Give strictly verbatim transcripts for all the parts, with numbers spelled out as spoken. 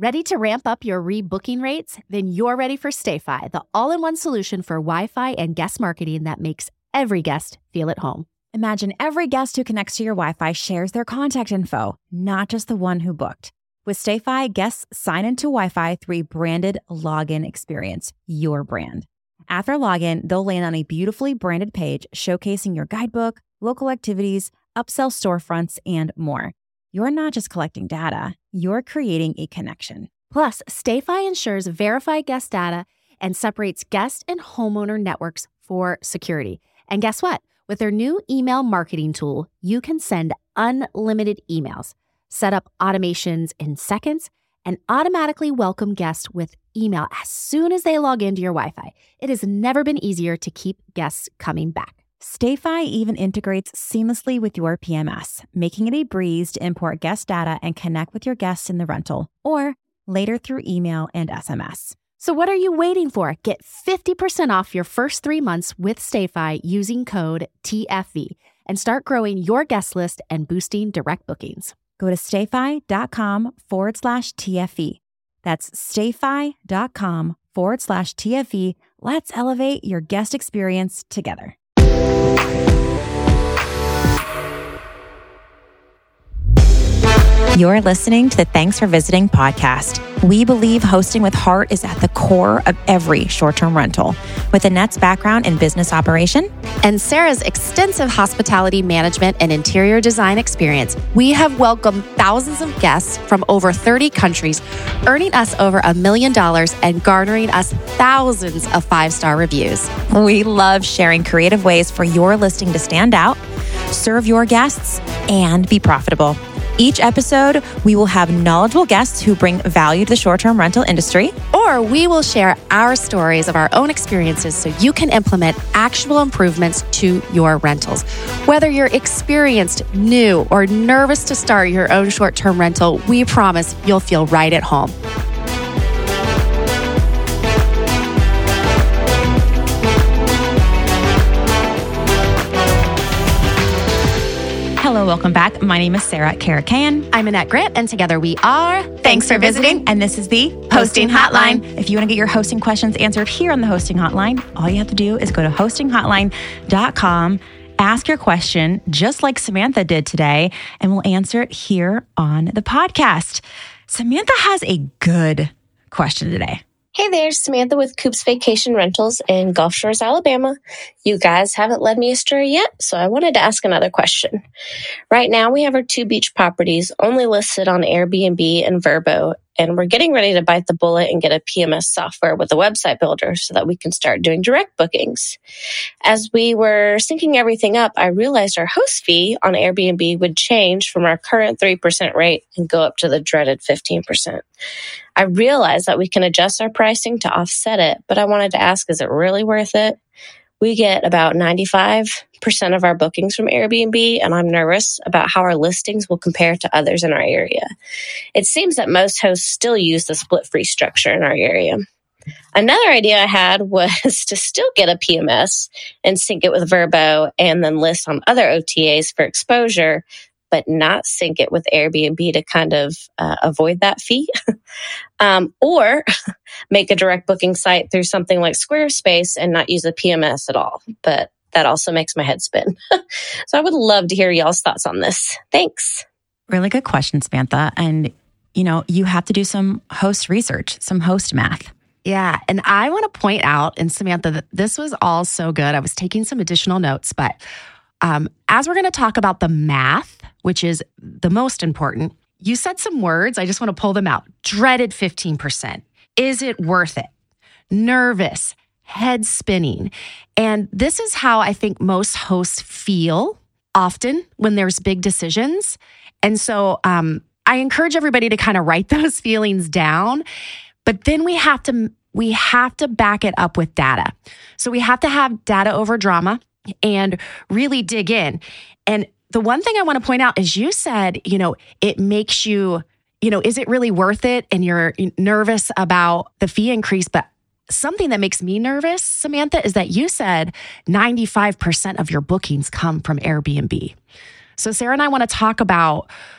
Ready to ramp up your rebooking rates? Then you're ready for StayFi, the all-in-one solution for Wi-Fi and guest marketing that makes every guest feel at home. Imagine every guest who connects to your Wi-Fi shares their contact info, not just the one who booked. With StayFi, guests sign into Wi-Fi through a branded login experience, your brand. After login, they'll land on a beautifully branded page showcasing your guidebook, local activities, upsell storefronts, and more. You're not just collecting data, you're creating a connection. Plus, StayFi ensures verified guest data and separates guest and homeowner networks for security. And guess what? With their new email marketing tool, you can send unlimited emails, set up automations in seconds, and automatically welcome guests with email as soon as they log into your Wi-Fi. It has never been easier to keep guests coming back. StayFi even integrates seamlessly with your P M S, making it a breeze to import guest data and connect with your guests in the rental, or later through email and S M S. So what are you waiting for? Get fifty percent off your first three months with StayFi using code T F V and start growing your guest list and boosting direct bookings. Go to stayfi.com forward slash TFV. That's stayfi.com forward slash TFV. Let's elevate your guest experience together. You're listening to the Thanks for Visiting podcast. We believe hosting with heart is at the core of every short-term rental. With Annette's background in business operation and Sarah's extensive hospitality management and interior design experience, we have welcomed thousands of guests from over thirty countries, earning us over a million dollars and garnering us thousands of five-star reviews. We love sharing creative ways for your listing to stand out, serve your guests, and be profitable. Each episode, we will have knowledgeable guests who bring value to the short-term rental industry. Or we will share our stories of our own experiences so you can implement actionable improvements to your rentals. Whether you're experienced, new, or nervous to start your own short-term rental, we promise you'll feel right at home. Hello, welcome back. My name is Sarah Karakayan. I'm Annette Grant, and together we are Thanks, Thanks for visiting. visiting. And this is the Hosting Hotline. If you want to get your hosting questions answered here on the Hosting Hotline, all you have to do is go to hosting hotline dot com, ask your question just like Samantha did today, and we'll answer it here on the podcast. Samantha has a good question today. Hey there, Samantha with Coops Vacation Rentals in Gulf Shores, Alabama. You guys haven't led me astray yet, so I wanted to ask another question. Right now, we have our two beach properties only listed on Airbnb and Vrbo, and we're getting ready to bite the bullet and get a P M S software with a website builder so that we can start doing direct bookings. As we were syncing everything up, I realized our host fee on Airbnb would change from our current three percent rate and go up to the dreaded fifteen percent. I realize that we can adjust our pricing to offset it, but I wanted to ask, is it really worth it? We get about ninety-five percent of our bookings from Airbnb, and I'm nervous about how our listings will compare to others in our area. It seems that most hosts still use the split fee structure in our area. Another idea I had was to still get a P M S and sync it with Vrbo and then list on other O T As for exposure, but not sync it with Airbnb to kind of uh, avoid that fee. um, or make a direct booking site through something like Squarespace and not use a P M S at all. But that also makes my head spin. So I would love to hear y'all's thoughts on this. Thanks. Really good question, Samantha. And, you know, you have to do some host research, some host math. Yeah. And I want to point out, and Samantha, that this was all so good. I was taking some additional notes, but um, as we're going to talk about the math, which is the most important, you said some words. I just want to pull them out. Dreaded fifteen percent. Is it worth it? Nervous, head spinning. And this is how I think most hosts feel often when there's big decisions. And so um, I encourage everybody to kind of write those feelings down. But then we have to we have to back it up with data. So we have to have data over drama and really dig in. And the one thing I want to point out is you said, you know, it makes you, you know, is it really worth it? And you're nervous about the fee increase. But something that makes me nervous, Samantha, is that you said ninety-five percent of your bookings come from Airbnb. So Sarah and I want to talk about,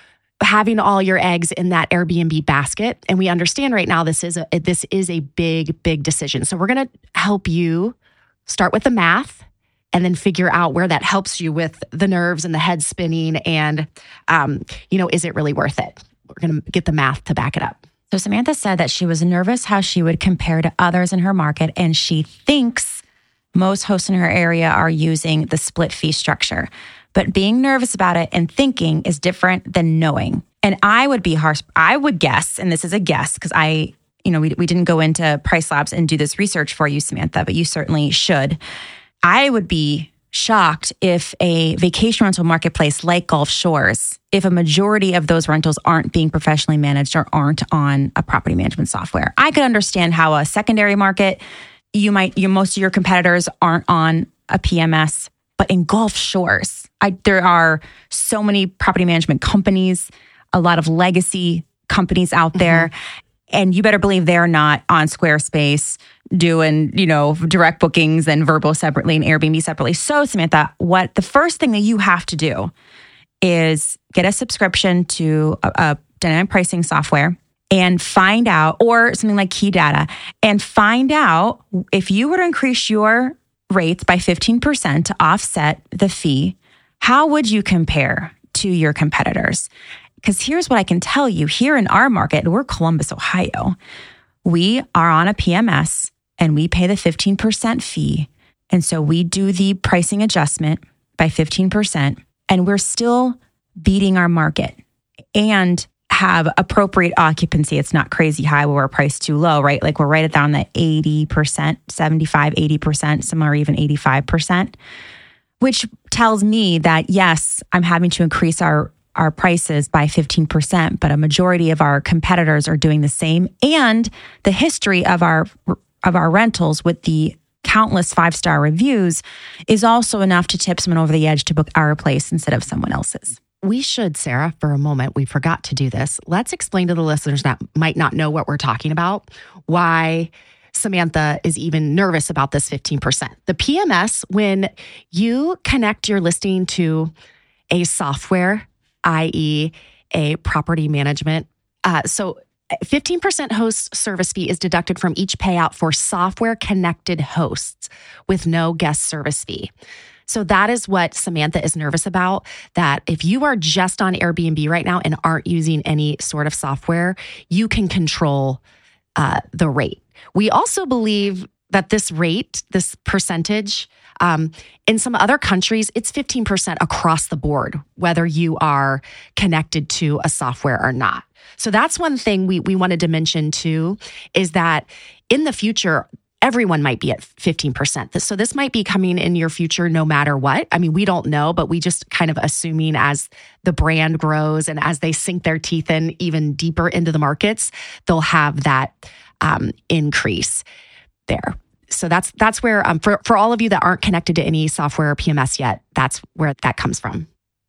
having all your eggs in that Airbnb basket. And we understand right now this is a, this is a big, big decision. So we're going to help you start with the math and then figure out where that helps you with the nerves and the head spinning. And, um, you know, is it really worth it? We're going to get the math to back it up. So Samantha said that she was nervous how she would compare to others in her market. And she thinks most hosts in her area are using the split fee structure. But being nervous about it and thinking is different than knowing. And I would be harsh. I would guess, and this is a guess because I, you know, we, we didn't go into Price Labs and do this research for you, Samantha, but you certainly should. I would be shocked if a vacation rental marketplace like Gulf Shores, if a majority of those rentals aren't being professionally managed or aren't on a property management software. I could understand how a secondary market, you might, you most of your competitors aren't on a P M S, but in Gulf Shores, I, there are so many property management companies, a lot of legacy companies out there. Mm-hmm. And you better believe they're not on Squarespace doing, you know, direct bookings and Vrbo separately and Airbnb separately. So Samantha, what the first thing that you have to do is get a subscription to a, a dynamic pricing software and find out, or something like Key Data, and find out if you were to increase your rates by fifteen percent to offset the fee, how would you compare to your competitors? Because here's what I can tell you. Here in our market, we're Columbus, Ohio. We are on a P M S and we pay the fifteen percent fee. And so we do the pricing adjustment by fifteen percent and we're still beating our market and have appropriate occupancy. It's not crazy high where we're priced too low, right? Like we're right at down the eighty percent, seventy-five, eighty percent, some are even eighty-five percent, which tells me that yes, I'm having to increase our our prices by fifteen percent, but a majority of our competitors are doing the same. And the history of our of our rentals with the countless five-star reviews is also enough to tip someone over the edge to book our place instead of someone else's. We should, Sarah, for a moment, we forgot to do this. Let's explain to the listeners that might not know what we're talking about, why Samantha is even nervous about this fifteen percent. The P M S, when you connect your listing to a software, that is a property management. Uh, so fifteen percent host service fee is deducted from each payout for software connected hosts with no guest service fee. So that is what Samantha is nervous about, that if you are just on Airbnb right now and aren't using any sort of software, you can control uh, the rate. We also believe that this rate, this percentage, um, in some other countries, it's fifteen percent across the board, whether you are connected to a software or not. So that's one thing we, we wanted to mention too, is that in the future, everyone might be at fifteen percent. So this might be coming in your future no matter what. I mean, we don't know, but we just kind of assuming as the brand grows and as they sink their teeth in even deeper into the markets, they'll have that um, increase there. So that's that's where, um, for, for all of you that aren't connected to any software or P M S yet, that's where that comes from.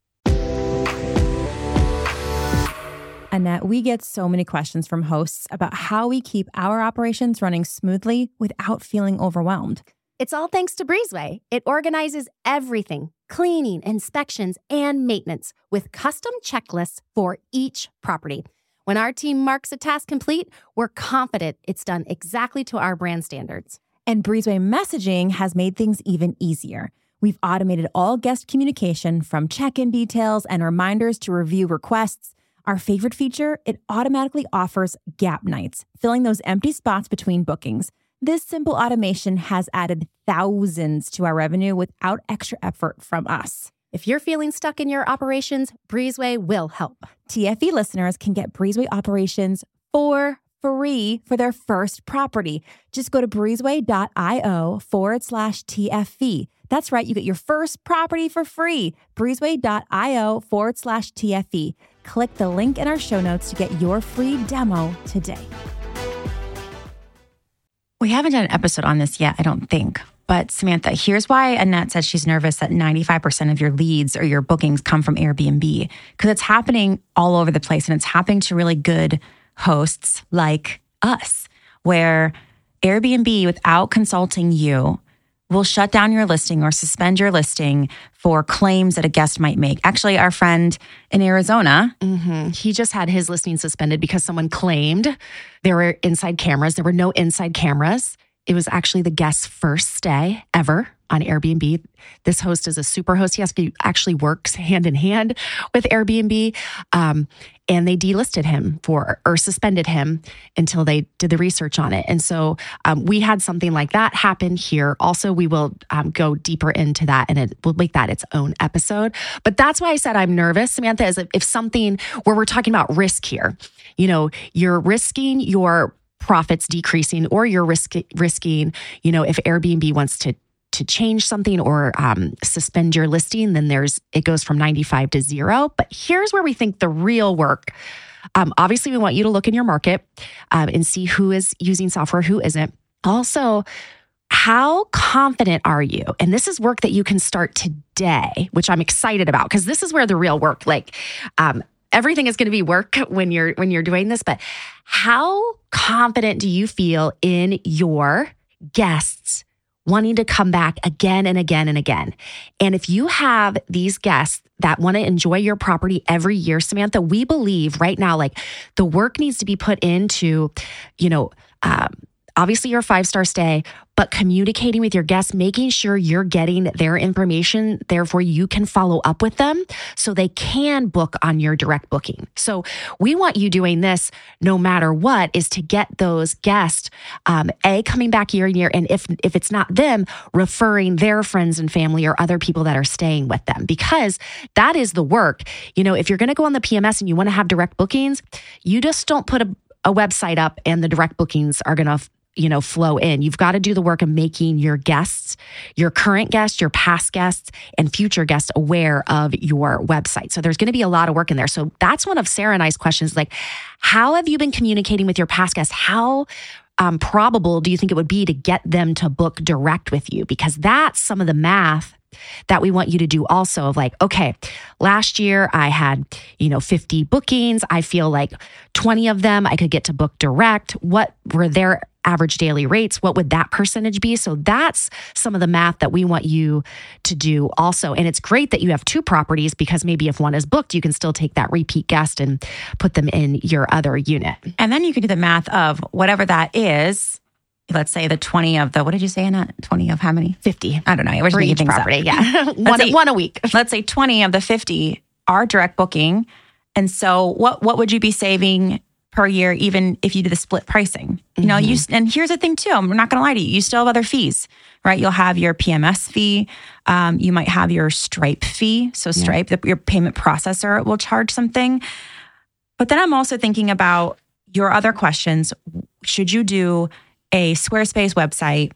Annette, we get so many questions from hosts about how we keep our operations running smoothly without feeling overwhelmed. It's all thanks to Breezeway. It organizes everything, cleaning, inspections, and maintenance with custom checklists for each property. When our team marks a task complete, we're confident it's done exactly to our brand standards. And Breezeway messaging has made things even easier. We've automated all guest communication from check-in details and reminders to review requests. Our favorite feature, it automatically offers gap nights, filling those empty spots between bookings. This simple automation has added thousands to our revenue without extra effort from us. If you're feeling stuck in your operations, Breezeway will help. T F E listeners can get Breezeway operations for free for their first property. Just go to breezeway.io forward slash TFE. That's right, you get your first property for free. breezeway.io forward slash TFE. Click the link in our show notes to get your free demo today. We haven't done an episode on this yet, I don't think. But Samantha, here's why Annette says she's nervous that ninety-five percent of your leads or your bookings come from Airbnb. Because it's happening all over the place and it's happening to really good hosts like us, where Airbnb, without consulting you, will shut down your listing or suspend your listing for claims that a guest might make. Actually, our friend in Arizona, mm-hmm. he just had his listing suspended because someone claimed there were inside cameras. There were no inside cameras. It was actually the guest's first stay ever on Airbnb. This host is a super host. He has to actually works hand in hand with Airbnb. Um, and they delisted him for, or suspended him until they did the research on it. And so um, we had something like that happen here. Also, we will um, go deeper into that and it will make that its own episode. But that's why I said I'm nervous, Samantha, is if, if something where we're talking about risk here, you know, you're risking your profits decreasing, or you're risk, risking, you know, if Airbnb wants to to change something or um, suspend your listing, then there's it goes from ninety-five to zero. But here's where we think the real work. Um, obviously, we want you to look in your market um, and see who is using software, who isn't. Also, how confident are you? And this is work that you can start today, which I'm excited about because this is where the real work, like, um, everything is going to be work when you're when you're doing this. But how confident do you feel in your guests wanting to come back again and again and again? And if you have these guests that want to enjoy your property every year, Samantha, we believe right now, like the work needs to be put into, you know, um, obviously your five-star stay, but communicating with your guests, making sure you're getting their information. Therefore, you can follow up with them so they can book on your direct booking. So we want you doing this no matter what, is to get those guests, um, A, coming back year and year. And if, if it's not them, referring their friends and family or other people that are staying with them, because that is the work. You know, if you're going to go on the P M S and you want to have direct bookings, you just don't put a, a website up and the direct bookings are going to you know, flow in. You've got to do the work of making your guests, your current guests, your past guests, and future guests aware of your website. So there's going to be a lot of work in there. So that's one of Sarah and I's questions. Like, how have you been communicating with your past guests? How um, probable do you think it would be to get them to book direct with you? Because that's some of the math that we want you to do also of like, okay, last year I had, you know, fifty bookings. I feel like twenty of them I could get to book direct. What were their average daily rates? What would that percentage be? So that's some of the math that we want you to do also. And it's great that you have two properties because maybe if one is booked, you can still take that repeat guest and put them in your other unit. And then you can do the math of whatever that is. Let's say the twenty of the, what did you say, Anna? twenty of how many? fifty. I don't know. We're just making things property, up. Yeah. one, say, one a week. Let's say twenty of the fifty are direct booking. And so what, what would you be saving per year, even if you do the split pricing? You know, mm-hmm. you, and here's the thing too, I'm not going to lie to you. You still have other fees, right? You'll have your P M S fee. Um, you might have your Stripe fee. So Stripe, yeah. the, your payment processor will charge something. But then I'm also thinking about your other questions. Should you do a Squarespace website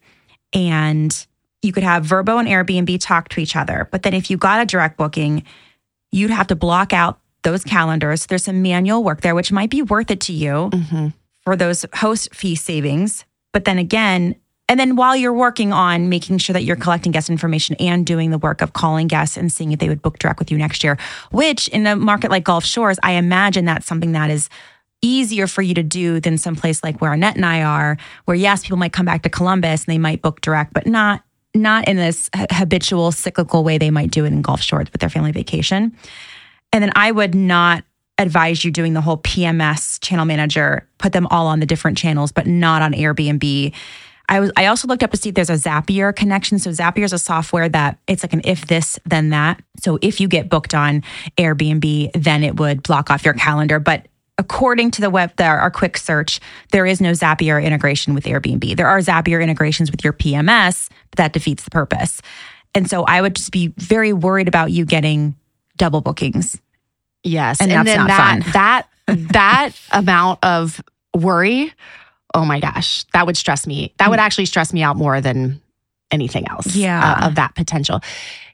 and you could have Vrbo and Airbnb talk to each other? But then if you got a direct booking, you'd have to block out those calendars. There's some manual work there, which might be worth it to you mm-hmm. for those host fee savings. But then again, and then while you're working on making sure that you're collecting guest information and doing the work of calling guests and seeing if they would book direct with you next year, which in a market like Gulf Shores, I imagine that's something that is easier for you to do than someplace like where Annette and I are, where yes, people might come back to Columbus and they might book direct, but not not in this habitual cyclical way they might do it in Gulf Shores with their family vacation. And then I would not advise you doing the whole P M S channel manager, put them all on the different channels, but not on Airbnb. I was I also looked up to see if there's a Zapier connection. So Zapier is a software that it's like an if this, then that. So if you get booked on Airbnb, then it would block off your calendar. But according to the web, there, our quick search, there is no Zapier integration with Airbnb. There are Zapier integrations with your P M S, but that defeats the purpose. And so I would just be very worried about you getting double bookings. Yes. And, and that's then not that, fun. that, that amount of worry, oh my gosh, that would stress me. That would actually stress me out more than anything else yeah. uh, of that potential.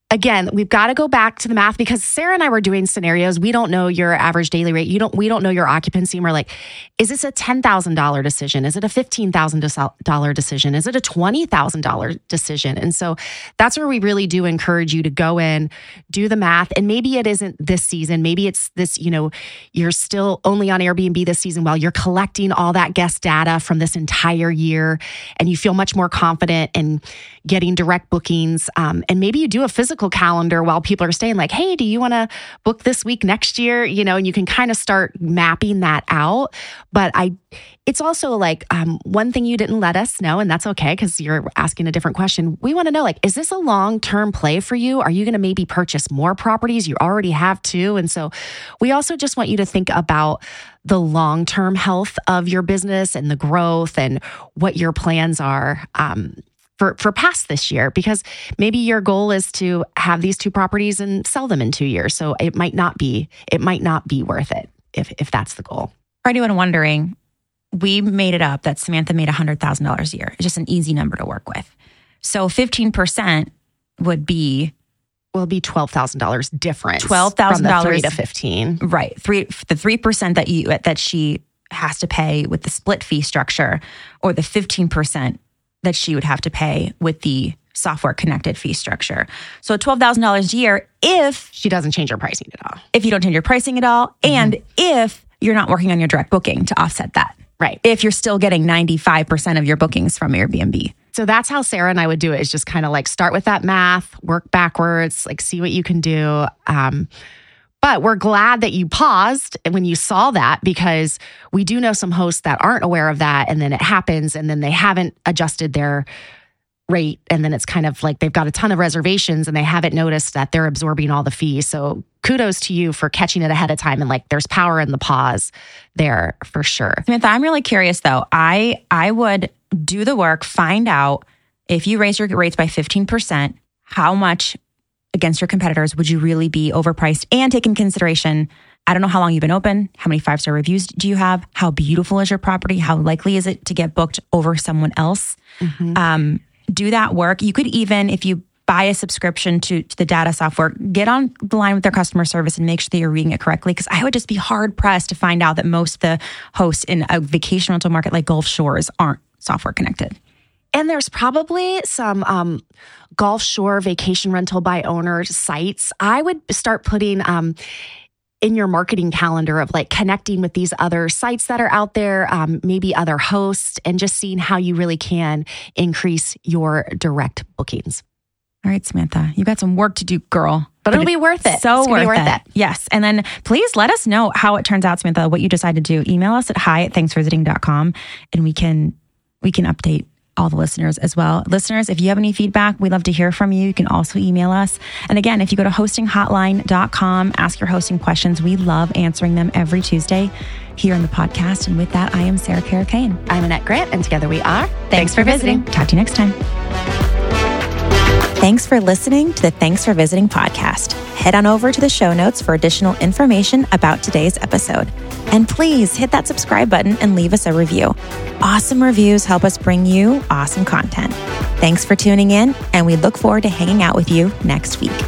again, we've got to go back to the math because Sarah and I were doing scenarios. We don't know your average daily rate. You don't, we don't know your occupancy. And we're like, is this a ten thousand dollars decision? Is it a fifteen thousand dollars decision? Is it a twenty thousand dollars decision? And so that's where we really do encourage you to go in, do the math. And maybe it isn't this season. Maybe it's this, you know, you're still only on Airbnb this season while you're collecting all that guest data from this entire year. And you feel much more confident in getting direct bookings. Um, and maybe you do a physical calendar while people are staying like, hey, do you want to book this week next year? You know, and you can kind of start mapping that out. But I, it's also like um, one thing you didn't let us know, and that's okay because you're asking a different question. We want to know, like, is this a long-term play for you? Are you going to maybe purchase more properties? You already have two. And so we also just want you to think about the long-term health of your business and the growth and what your plans are. Um, For, for past this year, because maybe your goal is to have these two properties and sell them in two years. So it might not be, it might not be worth it if, if that's the goal. For anyone wondering, we made it up that Samantha made one hundred thousand dollars a year. It's just an easy number to work with. So fifteen percent would be... Will be twelve thousand dollars difference. twelve thousand dollars. From the three to fifteen. Right. Three, the three percent that you that she has to pay with the split fee structure, or the fifteen percent that she would have to pay with the software connected fee structure. So twelve thousand dollars a year if... She doesn't change her pricing at all. If you don't change your pricing at all, mm-hmm. and if you're not working on your direct booking to offset that. Right. If you're still getting ninety-five percent of your bookings from Airbnb. So that's how Sarah and I would do it, is just kind of like start with that math, work backwards, like see what you can do. Um, But we're glad that you paused when you saw that, because we do know some hosts that aren't aware of that, and then it happens and then they haven't adjusted their rate, and then it's kind of like they've got a ton of reservations and they haven't noticed that they're absorbing all the fees. So kudos to you for catching it ahead of time, and like there's power in the pause there for sure. Samantha, I'm really curious though. I I would do the work, find out if you raise your rates by fifteen percent, how much against your competitors would you really be overpriced, and take in consideration, I don't know how long you've been open, how many five-star reviews do you have, how beautiful is your property, how likely is it to get booked over someone else. Mm-hmm. Um, do that work. You could even, if you buy a subscription to, to the data software, get on the line with their customer service and make sure that you're reading it correctly. Because I would just be hard pressed to find out that most of the hosts in a vacation rental market like Gulf Shores aren't software connected. And there's probably some um, Gulf Shore vacation rental by owner sites. I would start putting um, in your marketing calendar of like connecting with these other sites that are out there, um, maybe other hosts, and just seeing how you really can increase your direct bookings. All right, Samantha, you got some work to do, girl. But, but it'll be worth it. So it's worth, worth it. it. Yes. And then please let us know how it turns out, Samantha, what you decide to do. Email us at hi at thanks for visiting dot com, and we can we can update all the listeners as well. Listeners, if you have any feedback, we'd love to hear from you. You can also email us. And again, if you go to hosting hotline dot com, ask your hosting questions. We love answering them every Tuesday here on the podcast. And with that, I am Sarah Karakane. I'm Annette Grant, and together we are Thanks, Thanks for, for visiting. visiting. Talk to you next time. Thanks for listening to the Thanks for Visiting podcast. Head on over to the show notes for additional information about today's episode. And please hit that subscribe button and leave us a review. Awesome reviews help us bring you awesome content. Thanks for tuning in, and we look forward to hanging out with you next week.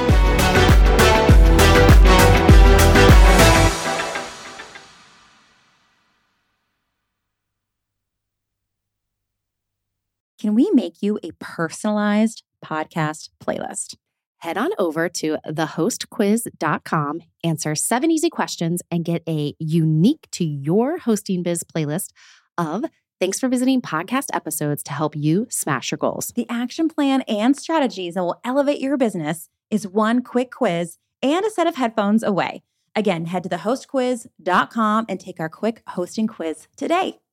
Can we make you a personalized podcast playlist? Head on over to the host quiz dot com, answer seven easy questions, and get a unique to your hosting biz playlist of Thanks for Visiting podcast episodes to help you smash your goals. The action plan and strategies that will elevate your business is one quick quiz and a set of headphones away. Again, head to the host quiz dot com and take our quick hosting quiz today.